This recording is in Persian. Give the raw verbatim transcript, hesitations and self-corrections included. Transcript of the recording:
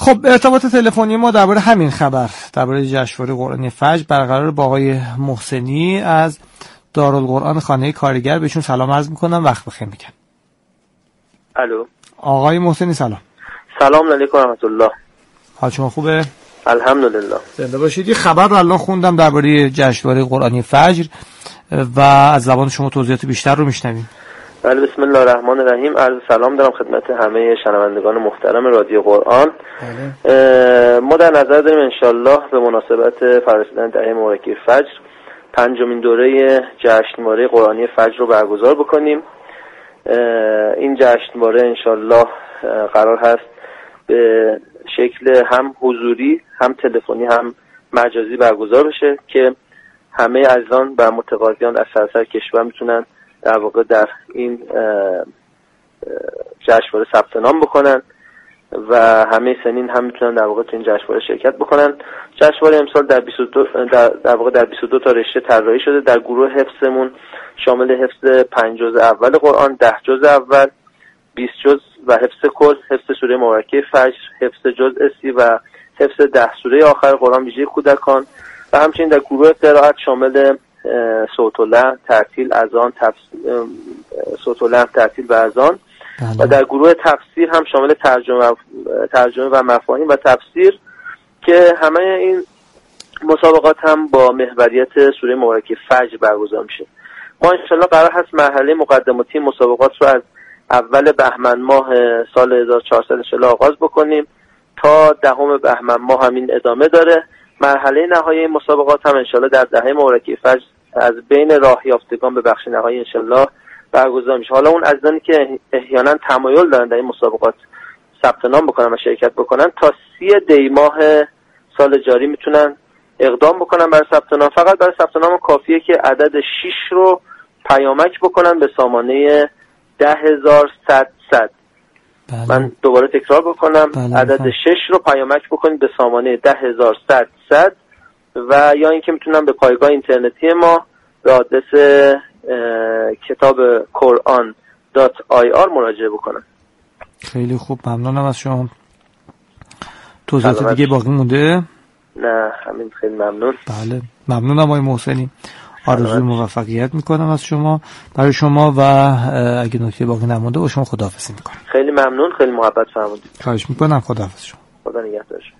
خب ارتباط تلفنی ما درباره همین خبر، درباره جشنواره قرآنی فجر برقرار با آقای محسنی از دارالقرآن خانه کارگر. بهشون سلام عرض میکنم، وقت بخیر میگم. الو آقای محسنی سلام. سلام علیکم و رحمت الله. حال شما خوبه؟ الحمدلله. زنده باشید. یه خبر رو الان خوندم درباره جشنواره قرآنی فجر و از زبان شما توضیحات بیشتر رو میشنویم. بله، بسم الله الرحمن الرحیم. عرض سلام دارم خدمت همه شنوندگان محترم رادیو قرآن. بله. ما در نظر داریم انشالله به مناسبت فرارسیدن دهه مبارکه فجر پنجمین دوره جشنواره قرآنی فجر رو برگزار بکنیم. این جشنواره انشالله قرار هست به شکل هم حضوری هم تلفنی هم مجازی برگزار بشه که همه عزیزان و متقاضیان از سراسر کشور میتونن در واقع در این جشنواره ثبت نام بکنن و همه سنین هم میتونن در واقع تو این جشنواره شرکت بکنن. جشنواره امسال در بیست و دو در, در واقع در بیست و دو تا رشته طراحی شده. در گروه حفظمون شامل حفظ پنج جزء اول قرآن، ده جزء اول، بیست جزء و حفظ کل، حفظ سوره مبارکه فجر، حفظ جزء سی و حفظ ده سوره آخر قرآن ویژه کودکان و همچنین در گروه قرائت شامل صوت و لحن، ترتیل، اذان، تفسیر، صوت و لحن، ترتیل و اذان و در گروه تفسیر هم شامل ترجمه ترجمه و مفاهیم و تفسیر که همه این مسابقات هم با محوریت سوره مبارکه فجر برگزار میشه. ما انشالله قرار هست مرحله مقدماتی مسابقات رو از اول بهمن ماه سال هزار و چهارصد ان شاءالله آغاز بکنیم تا دهم بهمن ماه همین ادامه داره. مرحله نهایی مسابقات هم انشالله در دهه مبارکه فجر از بین راه یافتگان به بخش نهایی انشالله برگزار میشه. حالا اون عزیزانی که احیانا تمایل دارن در این مسابقات ثبت نام بکنن و شرکت بکنن تا سی دی ماه سال جاری میتونن اقدام بکنن برای ثبت نام. فقط برای ثبت نام کافیه که عدد شش رو پیامک بکنن به سامانه ده هزار صد صد. بله. من دوباره تکرار بکنم. بله. عدد شش رو پیامک بکنید به سامانه ده هزار صد صد و یا اینکه میتونن به پایگاه اینترنتی ما به آدرس کتاب قرآن دات آی آر مراجعه بکنن. خیلی خوب، ممنونم از شما. توضیحات دیگه باقی مونده؟ نه همین، خیلی ممنون. بله ممنونم آقای محسنی. آرزوی موفقیت میکنم از شما برای شما و اگه نکته باقی نمونده با شما خداحافظی میکنم. خیلی ممنون، خیلی محبت فرمودید. خواهش میکنم. خداحافظ شما. خدا نگهدار.